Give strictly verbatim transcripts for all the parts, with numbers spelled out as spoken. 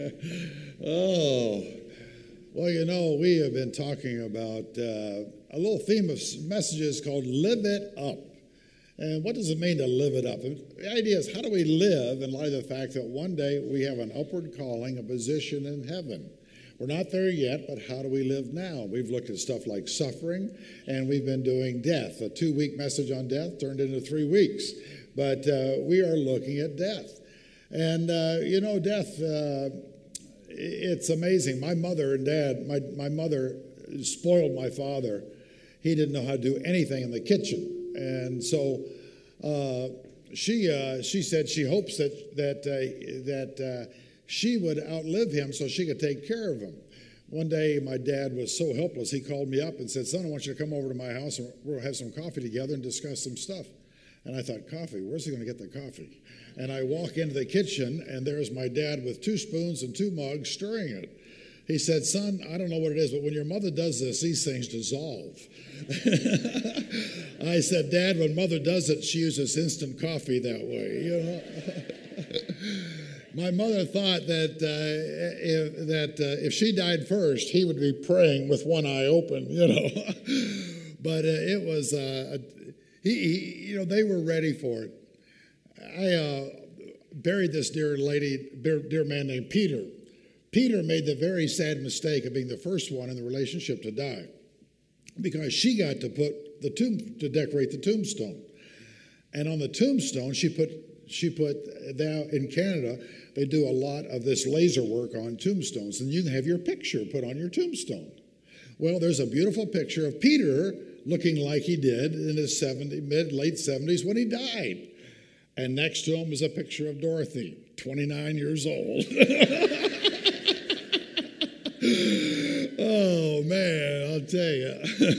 Oh, well, you know, we have been talking about uh, a little theme of messages called Live It Up. And what does it mean to live it up? The idea is, how do we live in light of the fact that one day we have an upward calling, a position in heaven? We're not there yet, but how do we live now? We've looked at stuff like suffering, and we've been doing death. A two-week message on death turned into three weeks. But uh, we are looking at death. And, uh, you know, death, uh, it's amazing. My mother and dad, my, my mother spoiled my father. He didn't know how to do anything in the kitchen. And so uh, she uh, she said she hopes that, that, uh, that uh, she would outlive him so she could take care of him. One day, my dad was so helpless, he called me up and said, "Son, I want you to come over to my house and we'll have some coffee together and discuss some stuff." And I thought, coffee? Where's he going to get the coffee? And I walk into the kitchen, and there's my dad with two spoons and two mugs stirring it. He said, "Son, I don't know what it is, but when your mother does this, these things dissolve." I said, "Dad, when Mother does it, she uses instant coffee that way, you know." My mother thought that uh, if, that uh, if she died first, he would be praying with one eye open, you know. But uh, it was... Uh, a, He, he, you know, they were ready for it. I uh, buried this dear lady, dear, dear man named Peter. Peter made the very sad mistake of being the first one in the relationship to die, because she got to put the tomb to decorate the tombstone, and on the tombstone she put she put now in Canada they do a lot of this laser work on tombstones, and you can have your picture put on your tombstone. Well, there's a beautiful picture of Peter looking like he did in his seventies, mid, late seventies when he died. And next to him is a picture of Dorothy, twenty-nine years old. Oh, man, I'll tell you.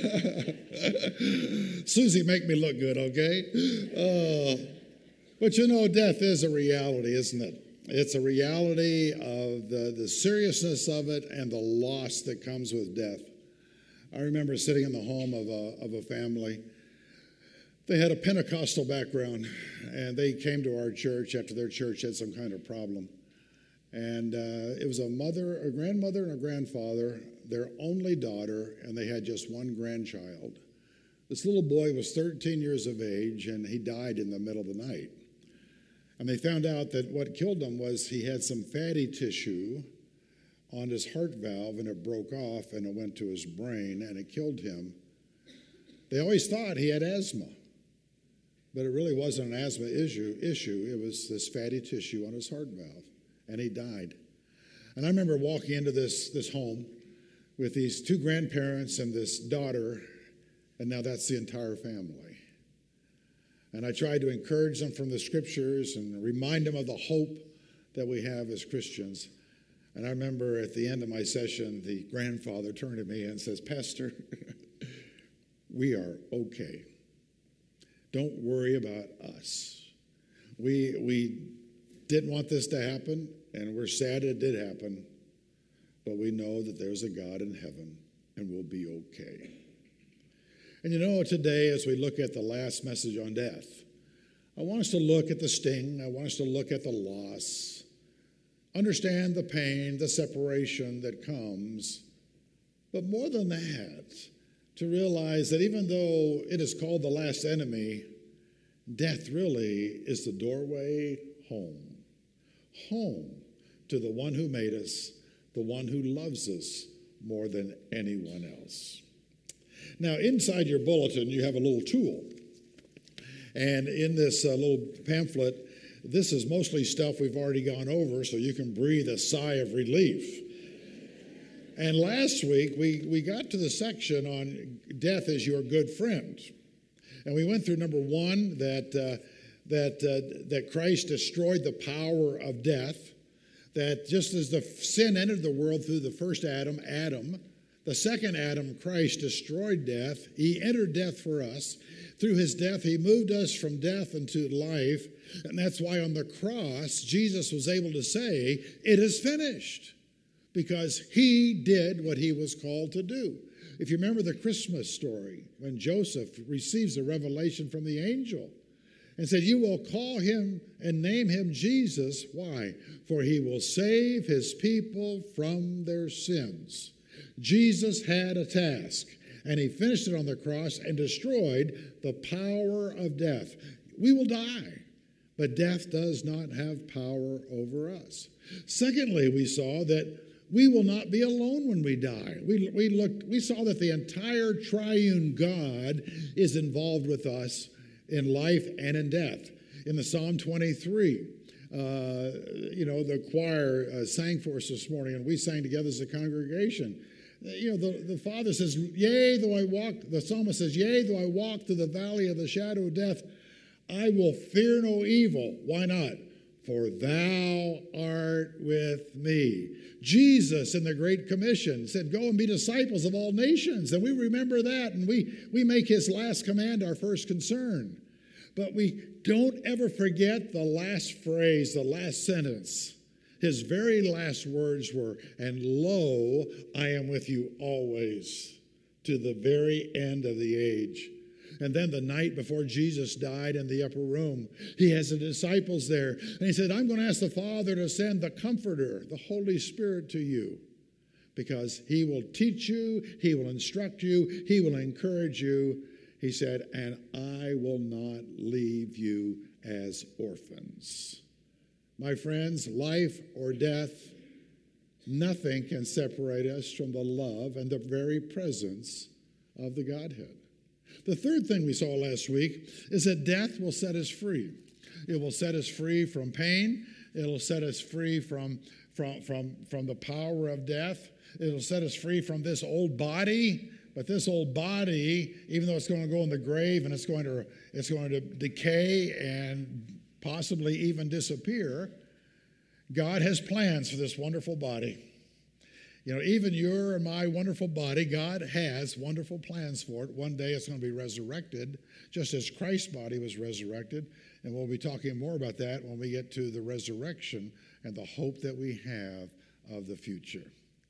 Susie, make me look good, okay? Uh, but you know, death is a reality, isn't it? It's a reality of the, the seriousness of it and the loss that comes with death. I remember sitting in the home of a, of a family. They had a Pentecostal background, and they came to our church after their church had some kind of problem. And uh, it was a mother, a grandmother, and a grandfather, their only daughter, and they had just one grandchild. This little boy was thirteen years of age, and he died in the middle of the night. And they found out that what killed him was he had some fatty tissue on his heart valve, and it broke off, and it went to his brain, and it killed him. They always thought he had asthma, but it really wasn't an asthma issue. issue. It was this fatty tissue on his heart valve, and he died. And I remember walking into this, this home with these two grandparents and this daughter, and now that's the entire family. And I tried to encourage them from the scriptures and remind them of the hope that we have as Christians. And I remember at the end of my session, the grandfather turned to me and says, "Pastor, we are okay. Don't worry about us. We, we didn't want this to happen, and we're sad it did happen, but we know that there's a God in heaven, and we'll be okay." And you know, today, as we look at the last message on death, I want us to look at the sting. I want us to look at the loss. Understand the pain, the separation that comes. But more than that, to realize that even though it is called the last enemy, death really is the doorway home. Home to the one who made us, the one who loves us more than anyone else. Now, inside your bulletin, you have a little tool. And in this uh, little pamphlet, this is mostly stuff we've already gone over, so you can breathe a sigh of relief. And last week, we, we got to the section on death as your good friend. And we went through number one, that, uh, that, uh, that Christ destroyed the power of death, that just as the sin entered the world through the first Adam, Adam, the second Adam, Christ, destroyed death. He entered death for us. Through his death, he moved us from death into life. And that's why on the cross, Jesus was able to say, "It is finished," because he did what he was called to do. If you remember the Christmas story, when Joseph receives a revelation from the angel, and said, you will call him and name him Jesus. Why? For he will save his people from their sins. Jesus had a task, and he finished it on the cross and destroyed the power of death. We will die, but death does not have power over us. Secondly, we saw that we will not be alone when we die. We, we, looked, we saw that the entire triune God is involved with us in life and in death. In the Psalm twenty-three, uh, you know, the choir uh, sang for us this morning, and we sang together as a congregation. You know, the, the Father says, yea, though I walk, the psalmist says, yea, though I walk through the valley of the shadow of death, I will fear no evil. Why not? For thou art with me. Jesus in the Great Commission said, go and be disciples of all nations. And we remember that, and we, we make his last command our first concern. But we don't ever forget the last phrase, the last sentence. His very last words were, and lo, I am with you always to the very end of the age. And then the night before Jesus died in the upper room, he has the disciples there. And he said, I'm going to ask the Father to send the Comforter, the Holy Spirit, to you, because he will teach you, he will instruct you, he will encourage you. He said, and I will not leave you as orphans. My friends, life or death, nothing can separate us from the love and the very presence of the Godhead. The third thing we saw last week is that death will set us free. It will set us free from pain. It'll set us free from, from, from, from the power of death. It'll set us free from this old body. But this old body, even though it's going to go in the grave and it's going to, it's going to decay and possibly even disappear, God has plans for this wonderful body. You know, even your and my wonderful body, God has wonderful plans for it. One day it's going to be resurrected, just as Christ's body was resurrected. And we'll be talking more about that when we get to the resurrection and the hope that we have of the future.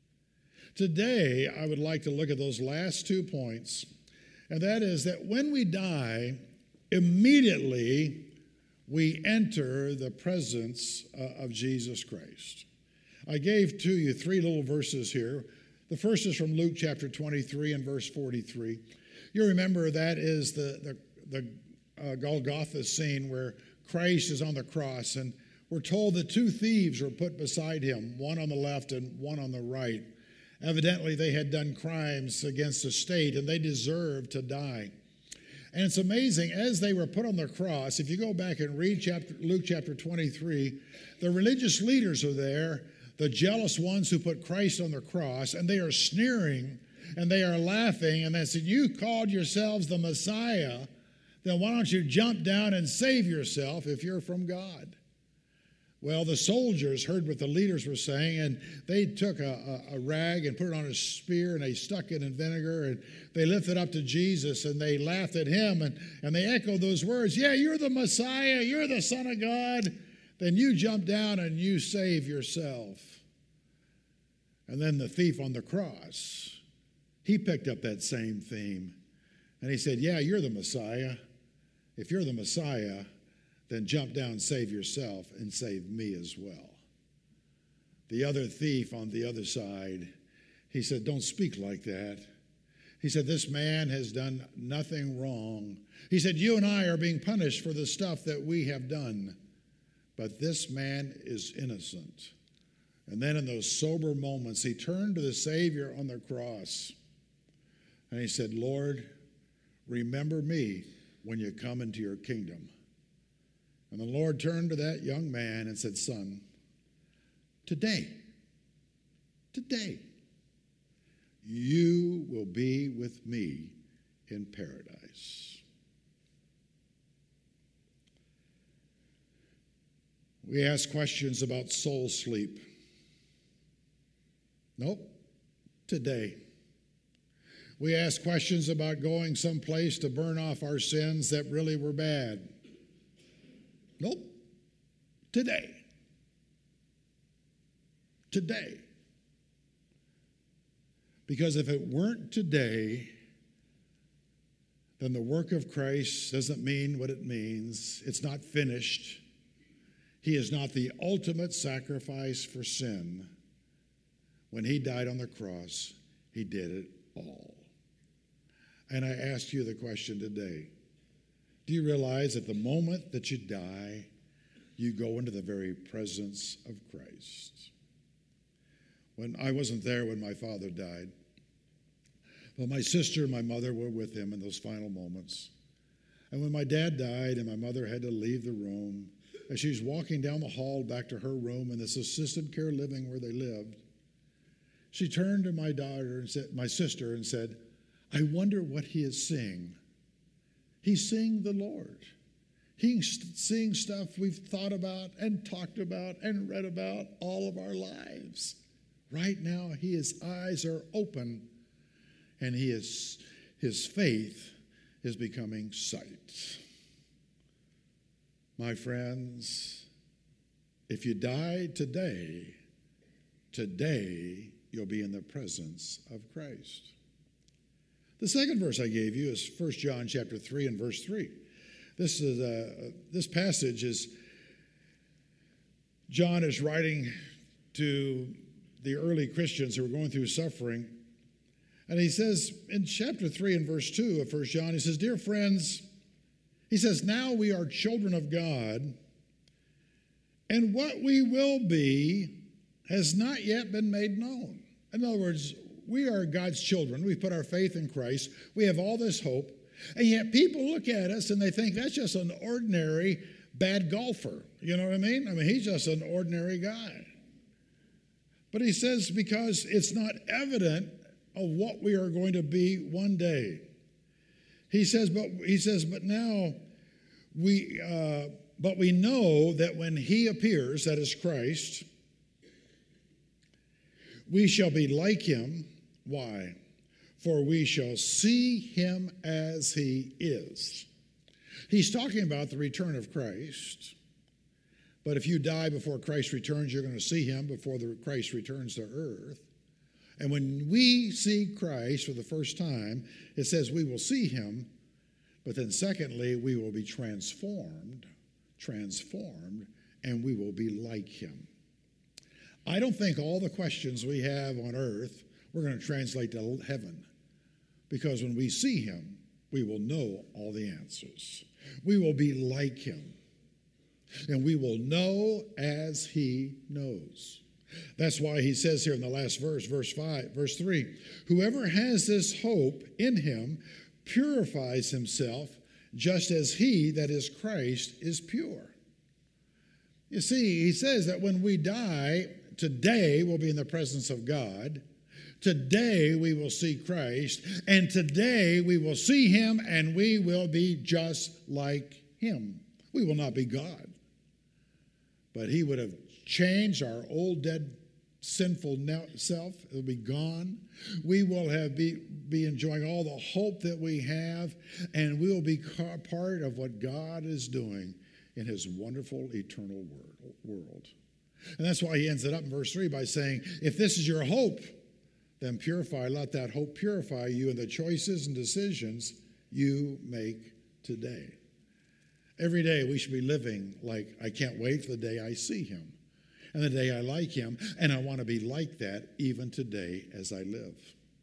Today, I would like to look at those last two points, and that is that when we die, immediately we enter the presence uh, of Jesus Christ. I gave to you three little verses here. The first is from Luke chapter twenty-three and verse forty-three. You remember that is the, the, the uh, Golgotha scene where Christ is on the cross, and we're told that two thieves were put beside him, one on the left and one on the right. Evidently, they had done crimes against the state, and they deserved to die. And it's amazing, as they were put on the cross, if you go back and read chapter, Luke chapter twenty-three, the religious leaders are there, the jealous ones who put Christ on the cross, and they are sneering, and they are laughing, and they said, you called yourselves the Messiah, then why don't you jump down and save yourself if you're from God? Well, the soldiers heard what the leaders were saying, and they took a, a, a rag and put it on a spear, and they stuck it in vinegar, and they lifted up to Jesus, and they laughed at him, and, and they echoed those words, yeah, you're the Messiah, you're the Son of God, then you jump down and you save yourself. And then the thief on the cross, he picked up that same theme, and he said, yeah, you're the Messiah. If you're the Messiah, then jump down, save yourself, and save me as well. The other thief on the other side, he said, don't speak like that. He said, this man has done nothing wrong. He said, you and I are being punished for the stuff that we have done, but this man is innocent. And then in those sober moments, he turned to the Savior on the cross, and he said, Lord, remember me when you come into your kingdom. And the Lord turned to that young man and said, son, today, today, you will be with me in paradise. We ask questions about soul sleep. Nope, today. We ask questions about going someplace to burn off our sins that really were bad. Nope, today. Today. Because if it weren't today, then the work of Christ doesn't mean what it means. It's not finished. He is not the ultimate sacrifice for sin. When he died on the cross, he did it all. And I ask you the question today. Do you realize at the moment that you die, you go into the very presence of Christ? When I wasn't there when my father died, but my sister and my mother were with him in those final moments. And when my dad died and my mother had to leave the room, as she was walking down the hall back to her room in this assisted care living where they lived, she turned to my daughter and said, my sister, and said, I wonder what he is seeing. He's seeing the Lord. He's seeing stuff we've thought about and talked about and read about all of our lives. Right now, his eyes are open, and he is, his faith is becoming sight. My friends, if you die today, today you'll be in the presence of Christ. The second verse I gave you is First John chapter three and verse three. This is uh, this passage is John is writing to the early Christians who were going through suffering. And he says in chapter three and verse two of First John, he says, dear friends, he says, now we are children of God, and what we will be has not yet been made known. In other words, we are God's children. We put our faith in Christ. We have all this hope. And yet people look at us and they think that's just an ordinary bad golfer. You know what I mean? I mean, he's just an ordinary guy. But he says because it's not evident of what we are going to be one day. He says, but he says, but now we, uh, but we know that when he appears, that is Christ, we shall be like him. Why? For we shall see him as he is. He's talking about the return of Christ. But if you die before Christ returns, you're going to see him before the Christ returns to earth. And when we see Christ for the first time, it says we will see him, but then secondly, we will be transformed, transformed, and we will be like him. I don't think all the questions we have on earth we're going to translate to heaven, because when we see him, we will know all the answers. We will be like him, and we will know as he knows. That's why he says here in the last verse, verse five, verse three, whoever has this hope in him purifies himself just as he, that is Christ, is pure. You see, he says that when we die, today we'll be in the presence of God. Today we will see Christ, and today we will see him, and we will be just like him. We will not be God, but he would have changed our old, dead, sinful self. It will be gone. We will have be, be enjoying all the hope that we have, and we will be part of what God is doing in his wonderful eternal world. And that's why he ends it up in verse three by saying, if this is your hope, then purify, let that hope purify you in the choices and decisions you make today. Every day we should be living like, I can't wait for the day I see him and the day I like him, and I want to be like that even today as I live.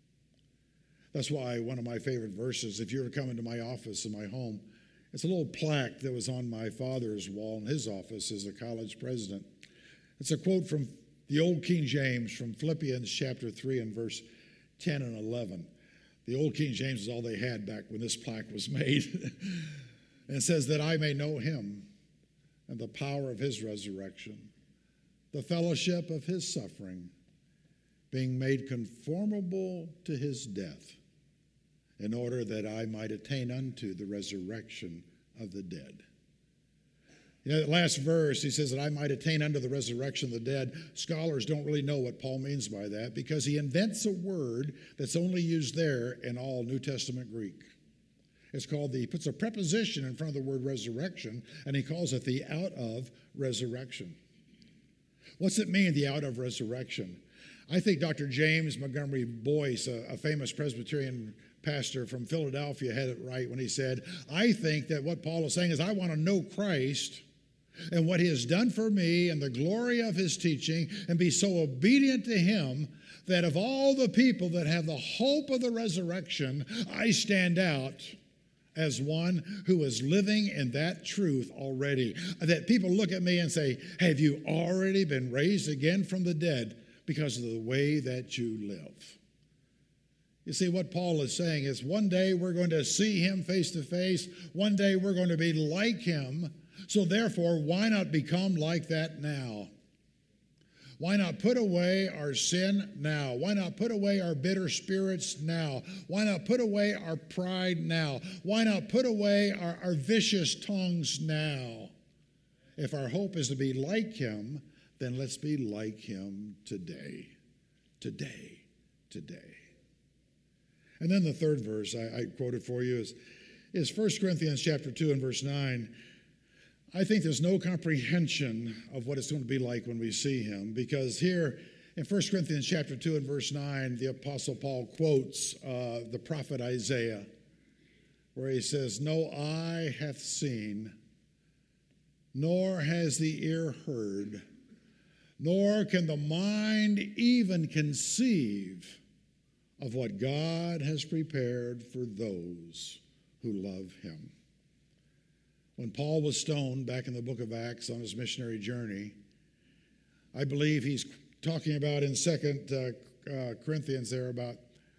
That's why one of my favorite verses, if you ever come into my office in my home, it's a little plaque that was on my father's wall in his office as a college president. It's a quote from the old King James from Philippians chapter three and verse ten and eleven. The old King James is all they had back when this plaque was made. And it says that I may know him and the power of his resurrection, the fellowship of his suffering, being made conformable to his death, in order that I might attain unto the resurrection of the dead. You know, that last verse, he says that I might attain unto the resurrection of the dead. Scholars don't really know what Paul means by that, because he invents a word that's only used there in all New Testament Greek. It's called the, he puts a preposition in front of the word resurrection, and he calls it the out of resurrection. What's it mean, the out of resurrection? I think Doctor James Montgomery Boyce, a, a famous Presbyterian pastor from Philadelphia, had it right when he said, I think that what Paul is saying is, I want to know Christ and what he has done for me and the glory of his teaching, and be so obedient to him that of all the people that have the hope of the resurrection, I stand out as one who is living in that truth already. That people look at me and say, have you already been raised again from the dead because of the way that you live? You see, what Paul is saying is, one day we're going to see him face to face. One day we're going to be like him. So therefore, why not become like that now? Why not put away our sin now? Why not put away our bitter spirits now? Why not put away our pride now? Why not put away our, our vicious tongues now? If our hope is to be like him, then let's be like him today. Today. Today. And then the third verse I, I quoted for you is, is First Corinthians chapter two and verse nine. I think there's no comprehension of what it's going to be like when we see him, because here in First Corinthians chapter two and verse nine, the Apostle Paul quotes uh, the prophet Isaiah, where he says, no eye hath seen, nor has the ear heard, nor can the mind even conceive of what God has prepared for those who love him. When Paul was stoned back in the book of Acts on his missionary journey, I believe he's talking about in Second uh, uh, Corinthians there about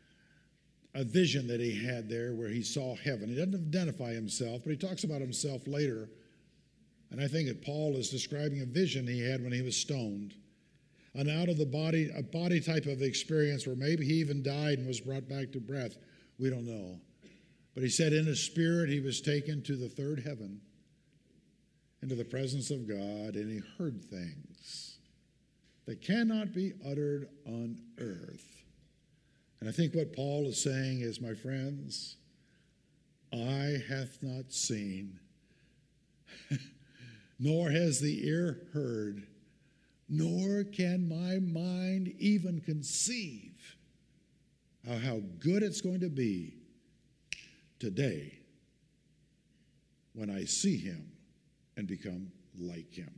a vision that he had there where he saw heaven. He doesn't identify himself, but he talks about himself later. And I think that Paul is describing a vision he had when he was stoned. An out of the body, a body type of experience where maybe he even died and was brought back to breath. We don't know. But he said in his spirit he was taken to the third heaven, into the presence of God, and he heard things that cannot be uttered on earth. And I think what Paul is saying is, my friends, eye hath not seen, nor has the ear heard, nor can my mind even conceive of how good it's going to be today when I see him and become like him.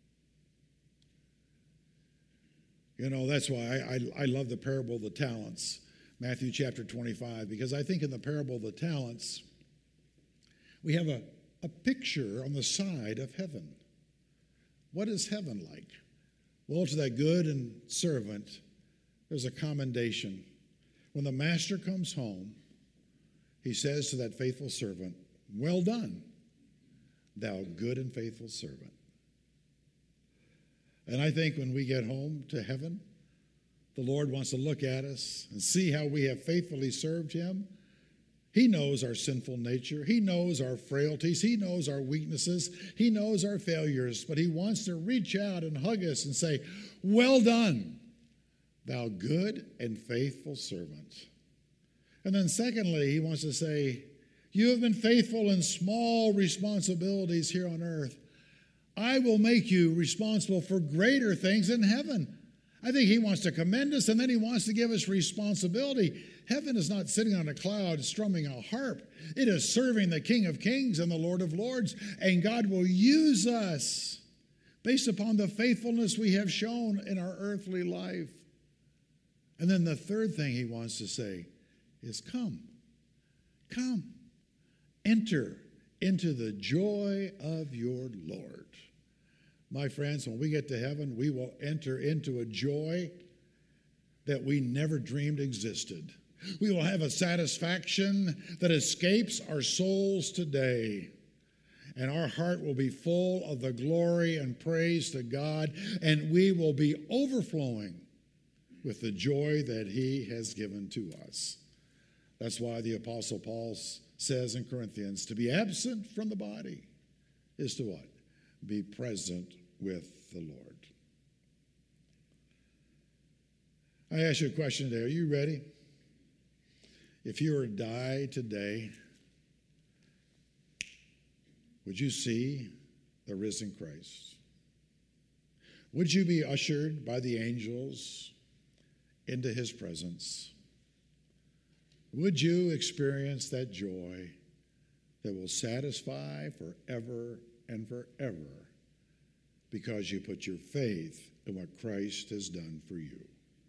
You know, that's why I, I, I love the parable of the talents, Matthew chapter twenty-five, because I think in the parable of the talents, we have a, a picture on the side of heaven. What is heaven like? Well, to that good and servant, there's a commendation. When the master comes home, he says to that faithful servant, well done, thou good and faithful servant. And I think when we get home to heaven, the Lord wants to look at us and see how we have faithfully served him. He knows our sinful nature. He knows our frailties. He knows our weaknesses. He knows our failures. But he wants to reach out and hug us and say, well done, thou good and faithful servant. And then secondly, he wants to say, you have been faithful in small responsibilities here on earth. I will make you responsible for greater things in heaven. I think he wants to commend us, and then he wants to give us responsibility. Heaven is not sitting on a cloud strumming a harp. It is serving the King of Kings and the Lord of Lords, and God will use us based upon the faithfulness we have shown in our earthly life. And then the third thing he wants to say is, come, come, enter into the joy of your Lord. My friends, when we get to heaven, we will enter into a joy that we never dreamed existed. We will have a satisfaction that escapes our souls today. And our heart will be full of the glory and praise to God, and we will be overflowing with the joy that he has given to us. That's why the Apostle Paul says in Corinthians, to be absent from the body is to what? Be present with the Lord. I ask you a question today. Are you ready? If you were to die today, would you see the risen Christ? Would you be ushered by the angels into his presence, would you experience that joy that will satisfy forever and forever because you put your faith in what Christ has done for you?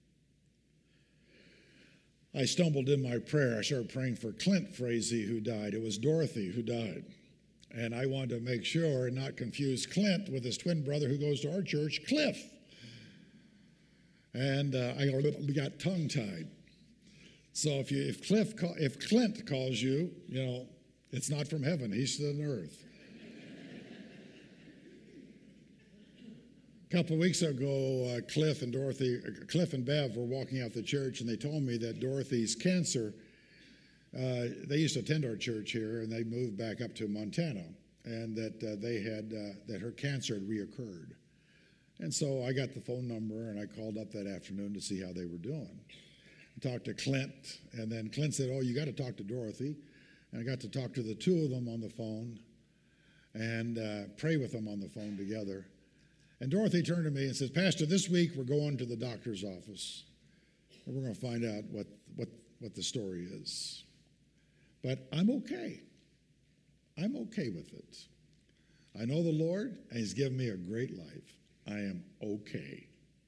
I stumbled in my prayer. I started praying for Clint Frazee, who died. It was Dorothy who died. And I wanted to make sure and not confuse Clint with his twin brother who goes to our church, Cliff. And uh, I got tongue-tied. So if you, if Cliff, if Clint calls you, you know, it's not from heaven. He's still on earth. A couple of weeks ago, uh, Cliff and Dorothy, uh, Cliff and Bev were walking out the church, and they told me that Dorothy's cancer. Uh, they used to attend our church here, and they moved back up to Montana, and that uh, they had uh, that her cancer had reoccurred. And so I got the phone number, and I called up that afternoon to see how they were doing. I talked to Clint, and then Clint said, "Oh, you got to talk to Dorothy." And I got to talk to the two of them on the phone and uh, pray with them on the phone together. And Dorothy turned to me and says, "Pastor, this week we're going to the doctor's office, and we're going to find out what what what the story is. But I'm okay. I'm okay with it. I know the Lord, and He's given me a great life. I am okay."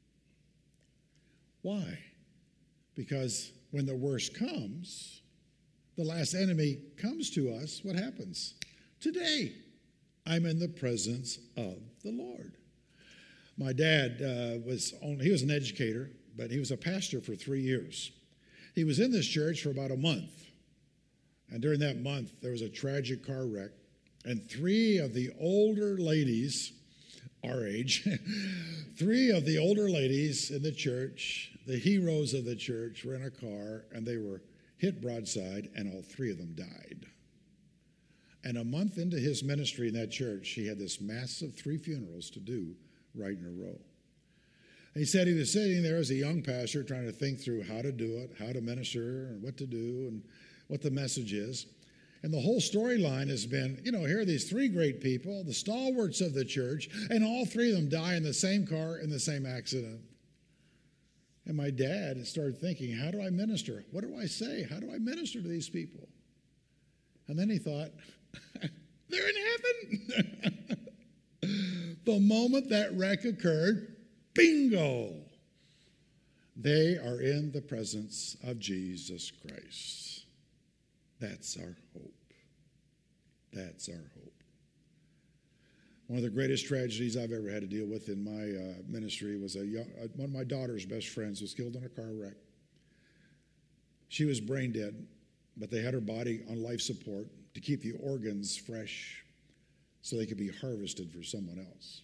Why? Because when the worst comes, the last enemy comes to us, what happens? Today, I'm in the presence of the Lord. My dad uh, was only, he was an educator, but he was a pastor for three years. He was in this church for about a month. And during that month, there was a tragic car wreck. And three of the older ladies, our age, three of the older ladies in the church, the heroes of the church, were in a car, and they were hit broadside, and all three of them died. And a month into his ministry in that church, he had this massive three funerals to do right in a row. He said he was sitting there as a young pastor trying to think through how to do it, how to minister, and what to do, and what the message is. And the whole storyline has been, you know, here are these three great people, the stalwarts of the church, and all three of them die in the same car in the same accident. And my dad started thinking, how do I minister? What do I say? How do I minister to these people? And then he thought, they're in heaven. The moment that wreck occurred, bingo, they are in the presence of Jesus Christ. That's our hope. That's our hope. One of the greatest tragedies I've ever had to deal with in my uh, ministry was a young, uh, one of my daughter's best friends was killed in a car wreck. She was brain dead, but they had her body on life support to keep the organs fresh so they could be harvested for someone else.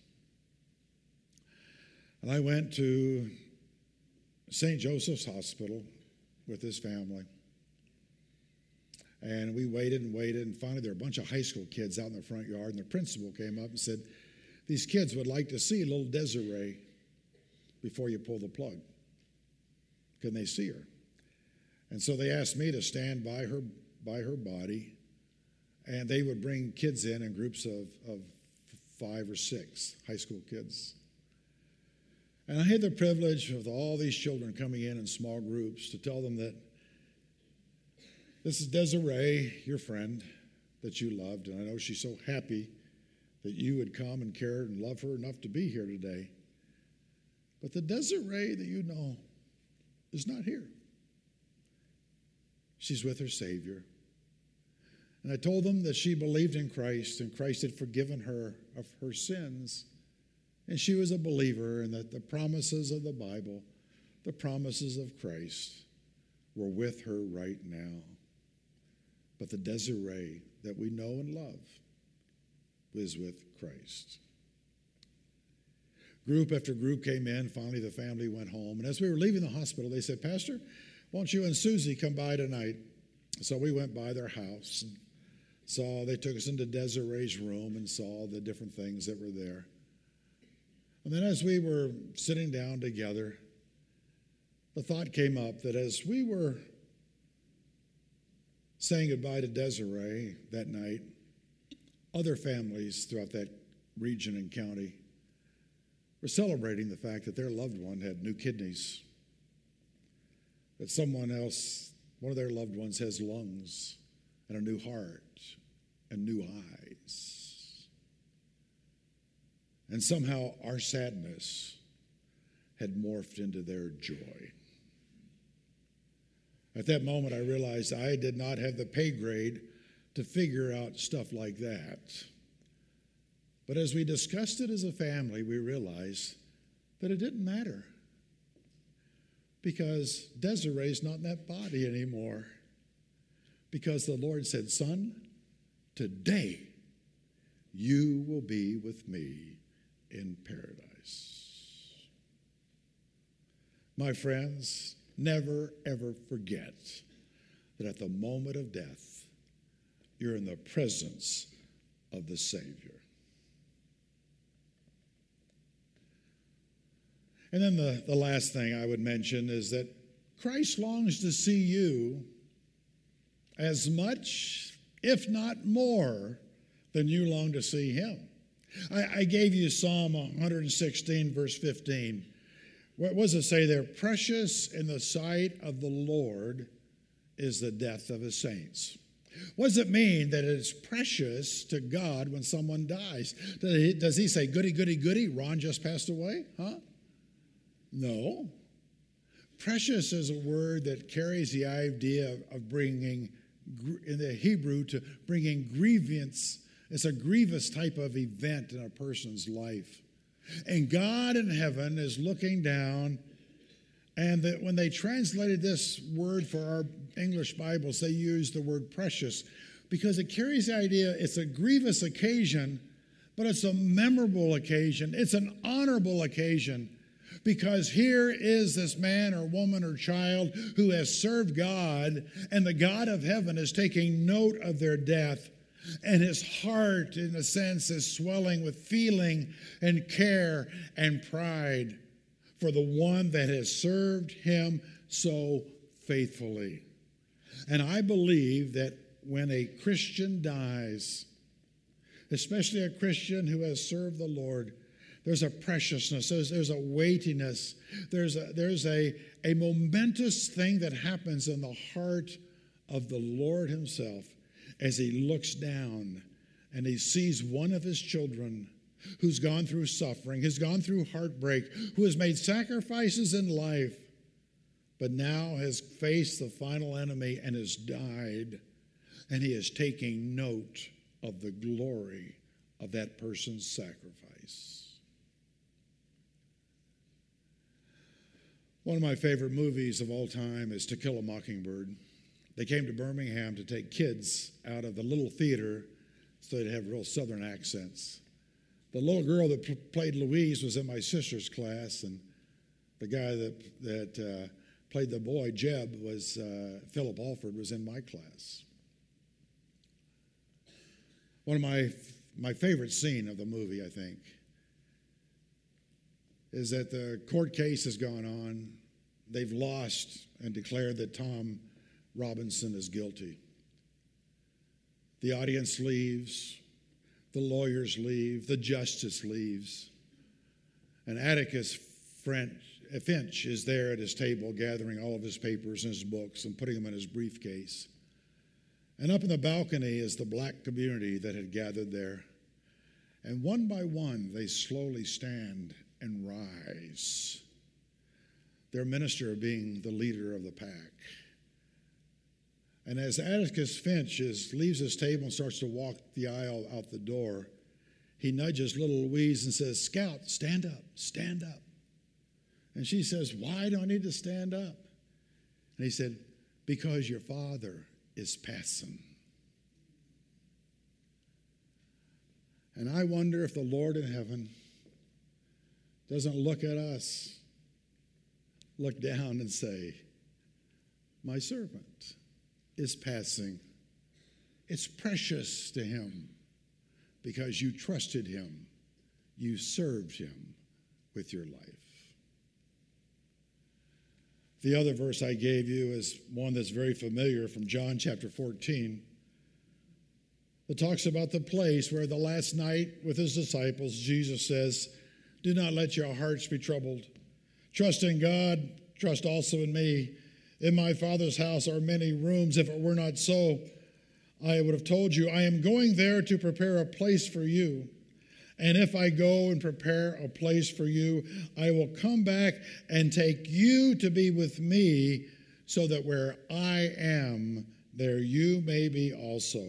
And I went to Saint Joseph's Hospital with this family. And we waited and waited, and finally there were a bunch of high school kids out in the front yard, and the principal came up and said, "These kids would like to see little Desiree before you pull the plug. Can they see her?" And so they asked me to stand by her by her body, and they would bring kids in in groups of, of five or six high school kids. And I had the privilege of all these children coming in in small groups to tell them that this is Desiree, your friend that you loved, and I know she's so happy that you would come and care and love her enough to be here today. But the Desiree that you know is not here. She's with her Savior. And I told them that she believed in Christ, and Christ had forgiven her of her sins. And she was a believer, and that the promises of the Bible, the promises of Christ, were with her right now. But the Desiree that we know and love is with Christ. Group after group came in. Finally, the family went home. And as we were leaving the hospital, they said, "Pastor, won't you and Susie come by tonight?" So we went by their house and saw, they took us into Desiree's room and saw the different things that were there. And then as we were sitting down together, the thought came up that as we were saying goodbye to Desiree that night, other families throughout that region and county were celebrating the fact that their loved one had new kidneys. that someone else, one of their loved ones, has lungs and a new heart and new eyes. And somehow our sadness had morphed into their joy. At that moment, I realized I did not have the pay grade to figure out stuff like that. But as we discussed it as a family, we realized that it didn't matter, because Desiree's not in that body anymore. Because the Lord said, son, today you will be with me in paradise. My friends, never, ever forget that at the moment of death, you're in the presence of the Savior. And then the, the last thing I would mention is that Christ longs to see you as much, if not more, than you long to see him. I, I gave you Psalm one sixteen, verse fifteen. What does it say there? Precious in the sight of the Lord is the death of his saints. What does it mean that it's precious to God when someone dies? Does he, does he say, goody, goody, goody, Ron just passed away? Huh? No. Precious is a word that carries the idea of, of bringing, in the Hebrew, to bringing grievance. It's a grievous type of event in a person's life. And God in heaven is looking down, and that when they translated this word for our English Bibles, they used the word precious because it carries the idea it's a grievous occasion, but it's a memorable occasion. It's an honorable occasion. Because here is this man or woman or child who has served God, and the God of heaven is taking note of their death, and his heart, in a sense, is swelling with feeling and care and pride for the one that has served him so faithfully. And I believe that when a Christian dies, especially a Christian who has served the Lord, there's a preciousness, there's, there's a weightiness, there's, a, there's a, a momentous thing that happens in the heart of the Lord himself as he looks down and he sees one of his children who's gone through suffering, who's gone through heartbreak, who has made sacrifices in life, but now has faced the final enemy and has died, and he is taking note of the glory of that person's sacrifice. One of my favorite movies of all time is To Kill a Mockingbird. They came to Birmingham to take kids out of the little theater so they'd have real southern accents. The little girl that p- played Louise was in my sister's class, and the guy that, that uh, played the boy, Jeb, was uh, Philip Alford, was in my class. One of my, my favorite scene of the movie, I think, is that the court case has gone on. They've lost and declared that Tom Robinson is guilty. The audience leaves. The lawyers leave. The justice leaves. And Atticus Finch is there at his table gathering all of his papers and his books and putting them in his briefcase. And up in the balcony is the black community that had gathered there. And one by one, they slowly stand and rise, their minister being the leader of the pack. And as Atticus Finch is, leaves his table and starts to walk the aisle out the door, he nudges little Louise and says, "Scout, stand up, stand up." And she says, "Why do I need to stand up?" And he said, "Because your father is passing." And I wonder if the Lord in heaven doesn't look at us, look down and say, "My servant is passing." It's precious to him because you trusted him, you served him with your life. The other verse I gave you is one that's very familiar from John chapter fourteen. It talks about the place where the last night with his disciples, Jesus says, "Do not let your hearts be troubled. Trust in God, trust also in me. In my Father's house are many rooms. If it were not so, I would have told you, I am going there to prepare a place for you. And if I go and prepare a place for you, I will come back and take you to be with me, so that where I am, there you may be also.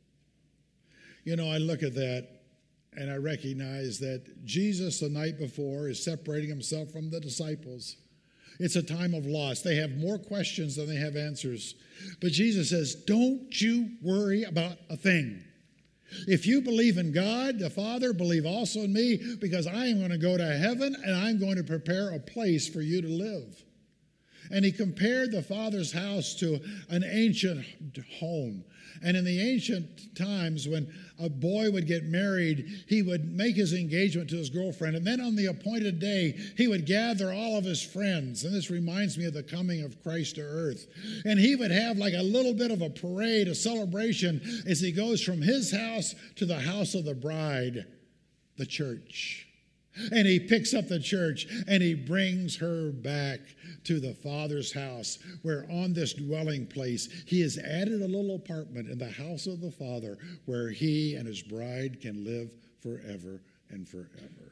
You know, I look at that and I recognize that Jesus the night before is separating himself from the disciples. It's a time of loss. They have more questions than they have answers. But Jesus says, don't you worry about a thing. If you believe in God, the Father, believe also in me, because I am going to go to heaven and I'm going to prepare a place for you to live. And he compared the Father's house to an ancient home. And in the ancient times, when a boy would get married, he would make his engagement to his girlfriend. And then on the appointed day, he would gather all of his friends. And this reminds me of the coming of Christ to earth. And he would have like a little bit of a parade, a celebration, as he goes from his house to the house of the bride, the church. And he picks up the church and he brings her back to the Father's house, where on this dwelling place, he has added a little apartment in the house of the Father, where he and his bride can live forever and forever.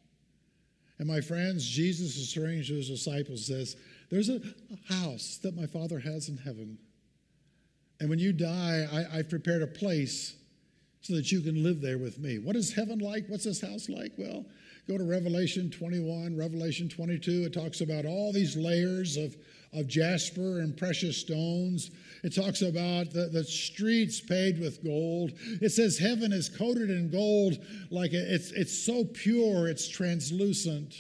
And my friends, Jesus is saying to his disciples, says, there's a house that my Father has in heaven. And when you die, I, I've prepared a place so that you can live there with me. What is heaven like? What's this house like? Well, go to Revelation twenty-one, Revelation twenty-two. It talks about all these layers of, of jasper and precious stones. It talks about the, the streets paved with gold. It says heaven is coated in gold, like it's, it's so pure, it's translucent.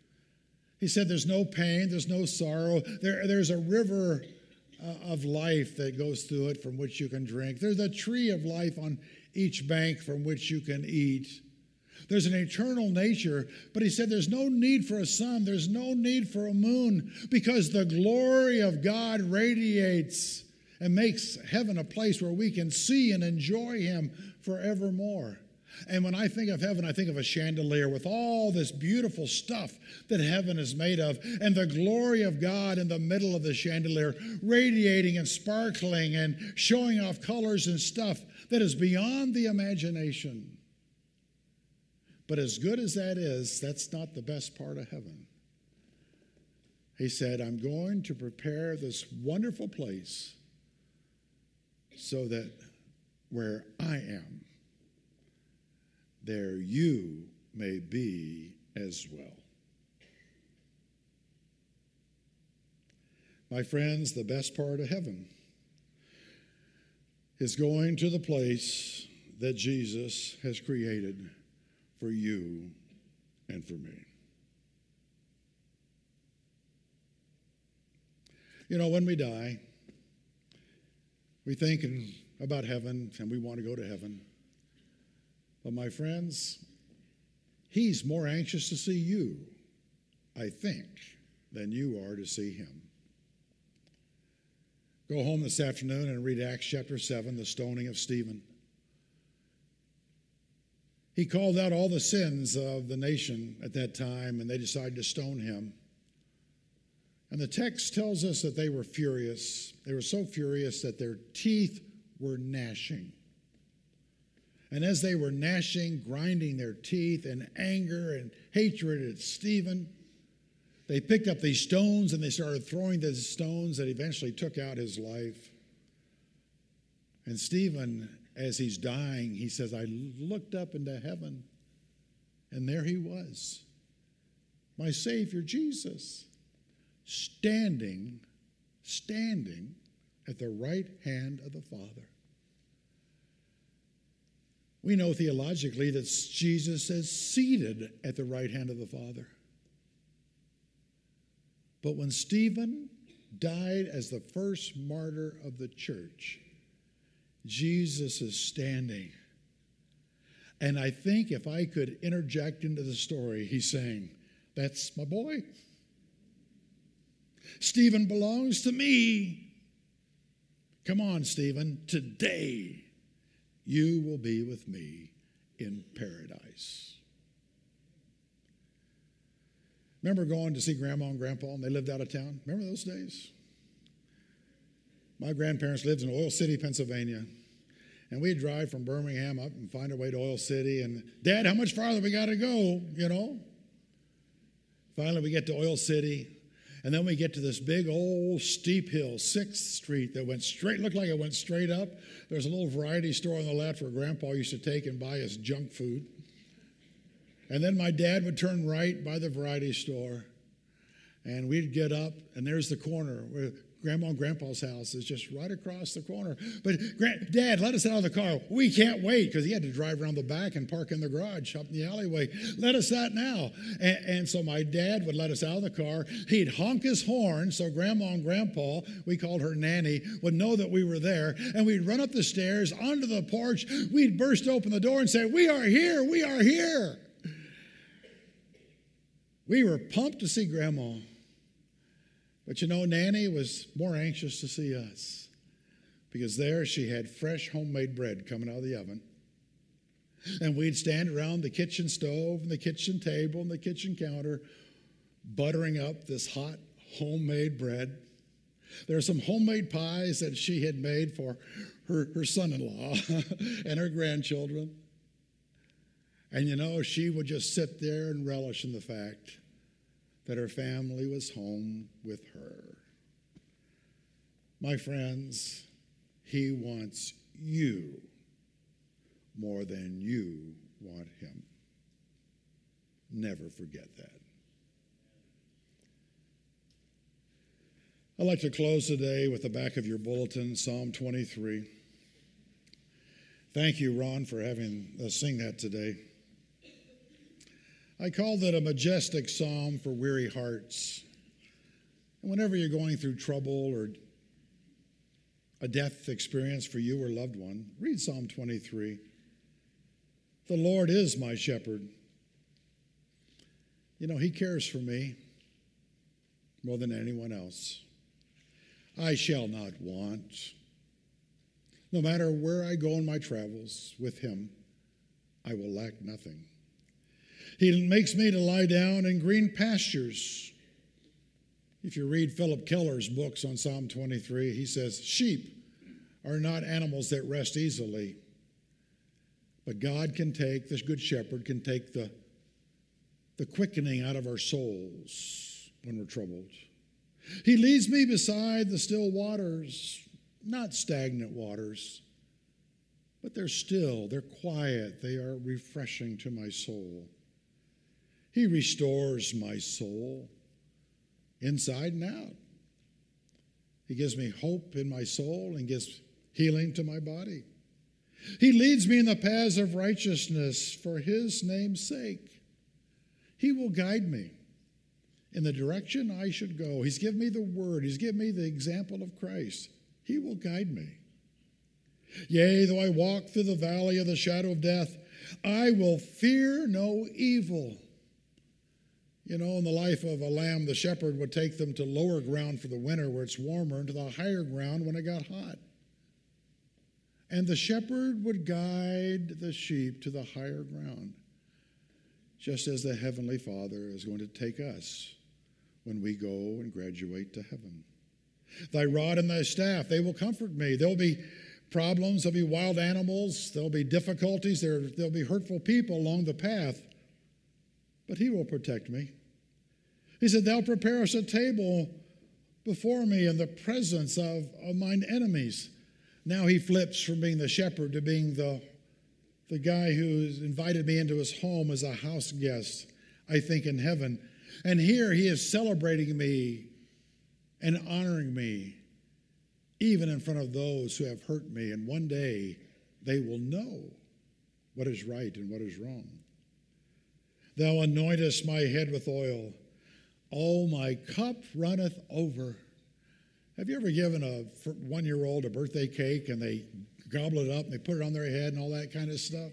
He said there's no pain, there's no sorrow. There, there's a river uh, of life that goes through it from which you can drink. There's a tree of life on each bank from which you can eat. There's an eternal nature, but he said there's no need for a sun, there's no need for a moon, because the glory of God radiates and makes heaven a place where we can see and enjoy him forevermore. And when I think of heaven, I think of a chandelier with all this beautiful stuff that heaven is made of, and the glory of God in the middle of the chandelier, radiating and sparkling and showing off colors and stuff that is beyond the imagination. But as good as that is, that's not the best part of heaven. He said, I'm going to prepare this wonderful place so that where I am, there you may be as well. My friends, the best part of heaven is going to the place that Jesus has created for you and for me. You know, when we die, we think about heaven and we want to go to heaven. But my friends, he's more anxious to see you, I think, than you are to see him. Go home this afternoon and read Acts chapter seven, the stoning of Stephen. He called out all the sins of the nation at that time, and they decided to stone him. And the text tells us that they were furious. They were so furious that their teeth were gnashing. And as they were gnashing, grinding their teeth in anger and hatred at Stephen, they picked up these stones and they started throwing these stones that eventually took out his life. And Stephen, as he's dying, he says, I looked up into heaven, and there he was, my Savior Jesus, standing, standing at the right hand of the Father. We know theologically that Jesus is seated at the right hand of the Father. But when Stephen died as the first martyr of the church, Jesus is standing. And I think if I could interject into the story, he's saying, that's my boy. Stephen belongs to me. Come on, Stephen, today you will be with me in paradise. Remember going to see Grandma and Grandpa, and they lived out of town? Remember those days? My grandparents lived in Oil City, Pennsylvania. And we'd drive from Birmingham up and find our way to Oil City. And, Dad, how much farther we got to go, you know? Finally, we get to Oil City. And then we get to this big old steep hill, sixth Street, that went straight, looked like it went straight up. There's a little variety store on the left where Grandpa used to take and buy us junk food. And then my dad would turn right by the variety store. And we'd get up, and there's the corner where Grandma and Grandpa's house is just right across the corner. But Dad, let us out of the car. We can't wait, because he had to drive around the back and park in the garage up in the alleyway. Let us out now. And, and so my dad would let us out of the car. He'd honk his horn so Grandma and Grandpa, we called her Nanny, would know that we were there. And we'd run up the stairs onto the porch. We'd burst open the door and say, "We are here, we are here." We were pumped to see Grandma. But you know, Nanny was more anxious to see us, because there she had fresh homemade bread coming out of the oven. And we'd stand around the kitchen stove and the kitchen table and the kitchen counter, buttering up this hot homemade bread. There were some homemade pies that she had made for her, her son-in-law and her grandchildren. And you know, she would just sit there and relish in the fact that her family was home with her. My friends, he wants you more than you want him. Never forget that. I'd like to close today with the back of your bulletin, Psalm twenty-three. Thank you, Ron, for having us sing that today. I called it a majestic psalm for weary hearts. And whenever you're going through trouble or a death experience for you or loved one, read Psalm twenty-three. The Lord is my shepherd. You know, he cares for me more than anyone else. I shall not want. No matter where I go in my travels with him, I will lack nothing. He makes me to lie down in green pastures. If you read Philip Keller's books on Psalm twenty-three, he says, sheep are not animals that rest easily. But God can take, this good shepherd can take the, the quickening out of our souls when we're troubled. He leads me beside the still waters, not stagnant waters, but they're still, they're quiet, they are refreshing to my soul. He restores my soul inside and out. He gives me hope in my soul and gives healing to my body. He leads me in the paths of righteousness for his name's sake. He will guide me in the direction I should go. He's given me the word. He's given me the example of Christ. He will guide me. Yea, though I walk through the valley of the shadow of death, I will fear no evil. You know, in the life of a lamb, the shepherd would take them to lower ground for the winter where it's warmer and to the higher ground when it got hot. And the shepherd would guide the sheep to the higher ground, just as the Heavenly Father is going to take us when we go and graduate to heaven. Thy rod and thy staff, they will comfort me. There'll be problems, there'll be wild animals, there'll be difficulties, there, there'll be hurtful people along the path. But he will protect me. He said, thou prepare us a table before me in the presence of, of mine enemies. Now he flips from being the shepherd to being the, the guy who's invited me into his home as a house guest, I think, in heaven. And here he is celebrating me and honoring me, even in front of those who have hurt me. And one day they will know what is right and what is wrong. Thou anointest my head with oil. Oh, my cup runneth over. Have you ever given a one-year-old a birthday cake and they gobble it up and they put it on their head and all that kind of stuff?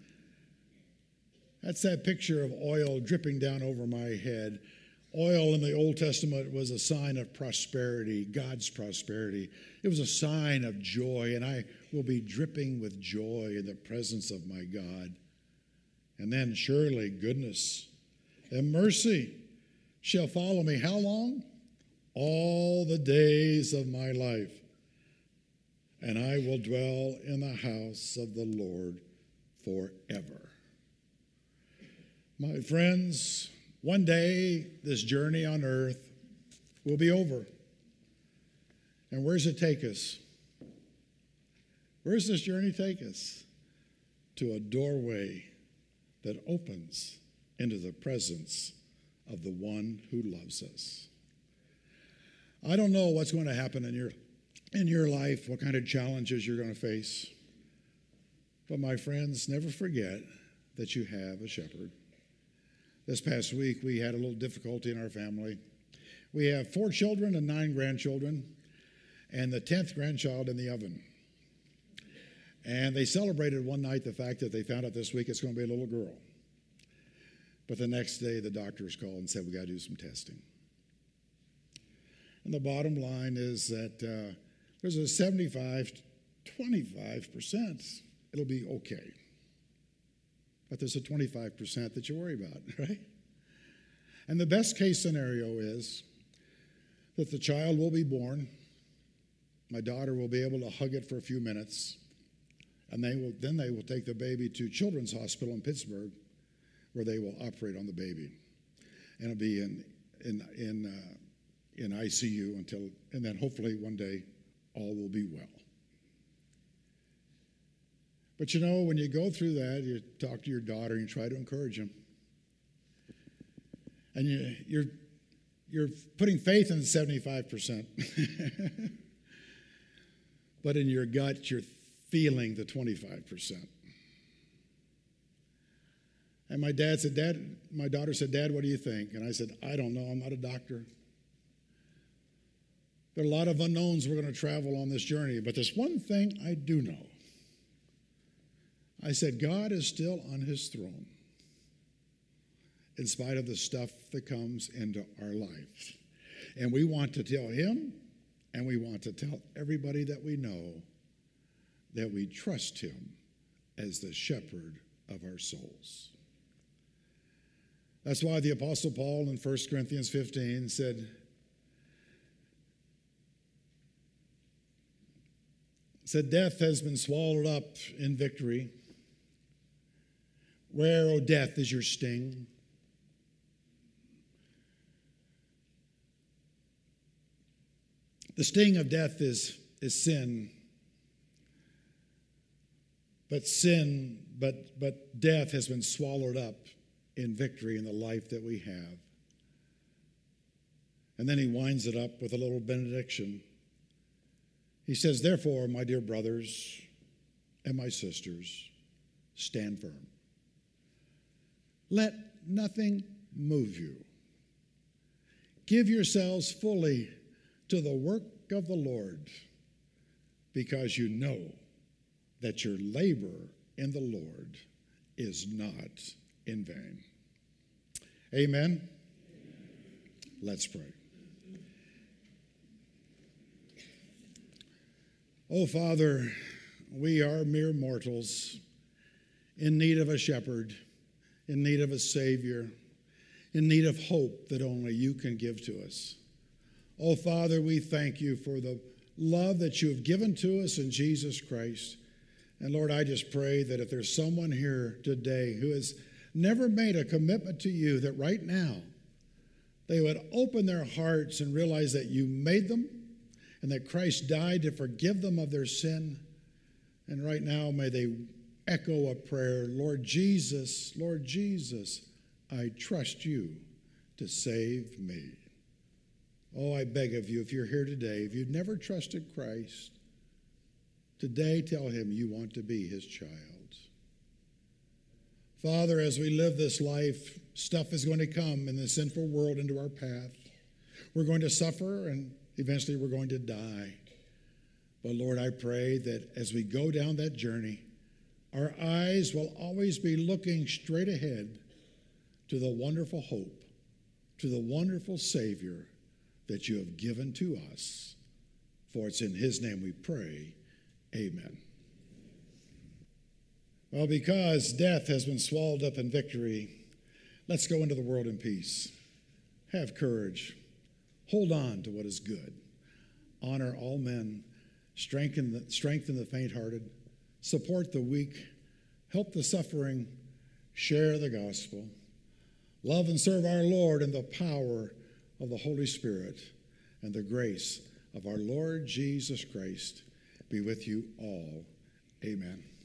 That's that picture of oil dripping down over my head. Oil in the Old Testament was a sign of prosperity, God's prosperity. It was a sign of joy, and I will be dripping with joy in the presence of my God. And then surely goodness and mercy shall follow me. How long? All the days of my life. and I will dwell in the house of the Lord forever. My friends, one day this journey on earth will be over. And where does it take us? Where does this journey take us? To a doorway that opens into the presence of the one who loves us. I don't know what's going to happen in your, in your life, what kind of challenges you're going to face. But my friends, never forget that you have a shepherd. This past week, we had a little difficulty in our family. We have four children and nine grandchildren, and the tenth grandchild in the oven. And they celebrated one night the fact that they found out this week it's going to be a little girl. But the next day, the doctors called and said, we got to do some testing. And the bottom line is that uh, there's a seventy-five, twenty-five percent it'll be okay. But there's a twenty-five percent that you worry about, right? And the best case scenario is that the child will be born. My daughter will be able to hug it for a few minutes. And they will, then they will take the baby to Children's Hospital in Pittsburgh, where they will operate on the baby. And it'll be in, in, in, uh, in I C U until, and then hopefully one day all will be well. But you know, when you go through that, you talk to your daughter and you try to encourage them. And you, you're, you're putting faith in the seventy-five percent. But in your gut, you're feeling the twenty-five percent. And my dad said, Dad, my daughter said, Dad, what do you think? And I said, I don't know. I'm not a doctor. There are a lot of unknowns we're going to travel on this journey, but there's one thing I do know. I said, God is still on his throne in spite of the stuff that comes into our lives. And we want to tell him, and we want to tell everybody that we know that we trust him as the shepherd of our souls. That's why the Apostle Paul in First Corinthians fifteen said, said, death has been swallowed up in victory. Where, O death, is your sting? The sting of death is, is sin. But sin, but, but death has been swallowed up in victory in the life that we have. And then he winds it up with a little benediction. He says, therefore, my dear brothers and my sisters, stand firm. Let nothing move you. Give yourselves fully to the work of the Lord, because you know that your labor in the Lord is not in vain. Amen? Amen. Let's pray. Oh, Father, we are mere mortals in need of a shepherd, in need of a Savior, in need of hope that only you can give to us. Oh, Father, we thank you for the love that you have given to us in Jesus Christ. And Lord, I just pray that if there's someone here today who has never made a commitment to you, that right now they would open their hearts and realize that you made them and that Christ died to forgive them of their sin. And right now, may they echo a prayer, Lord Jesus, Lord Jesus, I trust you to save me. Oh, I beg of you, if you're here today, if you've never trusted Christ, today tell him you want to be his child. Father, as we live this life, stuff is going to come in the sinful world into our path. We're going to suffer, and eventually we're going to die. But Lord, I pray that as we go down that journey, our eyes will always be looking straight ahead to the wonderful hope, to the wonderful Savior that you have given to us. For it's in his name we pray. Amen. Well, because death has been swallowed up in victory, let's go into the world in peace. Have courage. Hold on to what is good. Honor all men. strengthen the, strengthen the faint-hearted, support the weak, help the suffering, share the gospel, love and serve our Lord in the power of the Holy Spirit, and the grace of our Lord Jesus Christ be with you all. Amen.